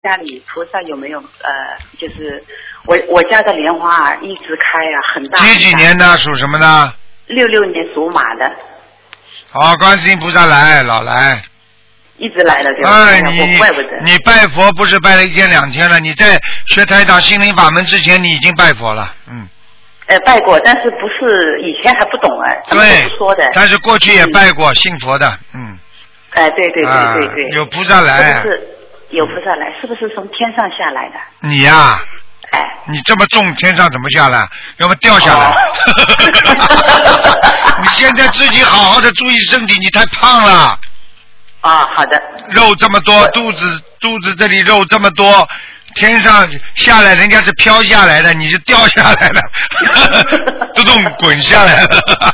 家里菩萨有没有就是我家的莲花啊一直开啊，很大。 几年的？属什么的 ？66年属马的。 好，观世音菩萨来，老来。 一直来了，对吧？ 哎， 我怪不得。 你拜佛不是拜了1天2天了？你在学台长心灵法门之前，你已经拜佛了， 拜过，但是不是以前还不懂哎，他们都不说的。 但是过去也拜过，信佛的， 对， 有菩萨来。 是不是有菩萨来？是不是从天上下来的？ 你呀、 哎， 你这么重，天上怎么下来？要么掉下来。你现在自己好好的注意身体，你太胖了。 啊，好的。 肉这么多，肚子这里肉这么多，天上下来人家是飘下来的，你是掉下来的，咚咚滚下来了。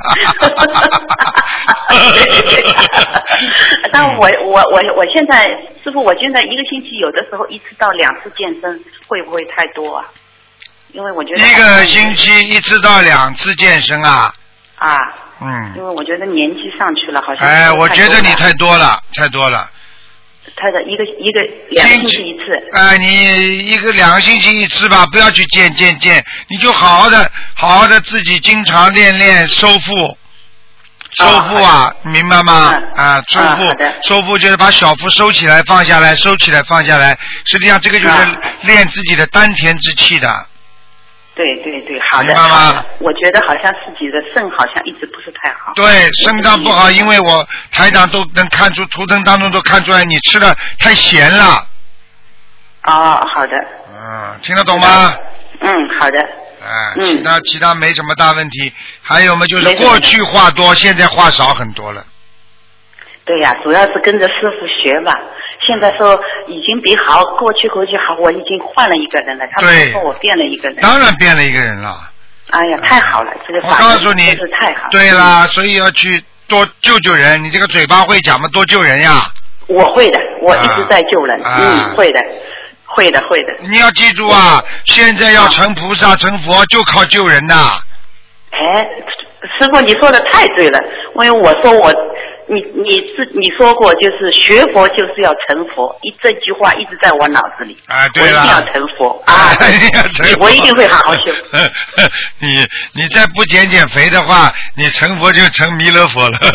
但我现在师傅，我现在一个星期有的时候1次到2次健身，会不会太多啊？因为我觉得一个星期1次到2次健身啊。 因为我觉得年纪上去了，好像。 哎，我觉得你太多了。 他的2个星期1次。 哎，你2个星期1次吧，不要去健，你就好好的自己经常练收腹。收腹啊，明白吗？收腹就是把小腹收起来放下来，收起来放下来。实际上这个就是练自己的丹田之气的。 对，好的。 明白吗？ 我觉得好像自己的肾好像一直不是太好。 对，肾脏不好，因为我台长都能看出，图腾当中都看出来你吃的太咸了。 哦，好的。 听得懂吗？ 好的。 其他没什么大问题。还有嘛，就是过去话多，现在话少很多了。 对呀，主要是跟着师傅学吧。现在说已经比过去好，我已经换了一个人了。他们说我变了一个人。 当然变了一个人了。 哎呀，太好了，这个法门真是太好了。 对啦，所以要去多救人。你这个嘴巴会讲吗？多救人呀。我会的，我一直在救人。会的。 你要记住啊，现在要成菩萨成佛就靠救人呐。 哎，师傅你说的太对了，因为我说你说过，就是学佛就是要成佛，这句话一直在我脑子里。 对了， 我一定要成佛啊！我一定会好好修。 你再不减肥的话，你成佛就成弥勒佛了。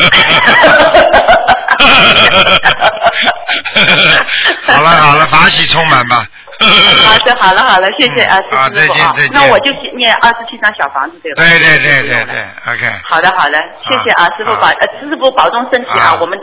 好了，法喜充满吧。 好了，谢谢啊，师傅。 再见。 那我就念27张小房子，对吧？ 对，OK。 好的，谢谢啊，师傅保重身体啊，我们都。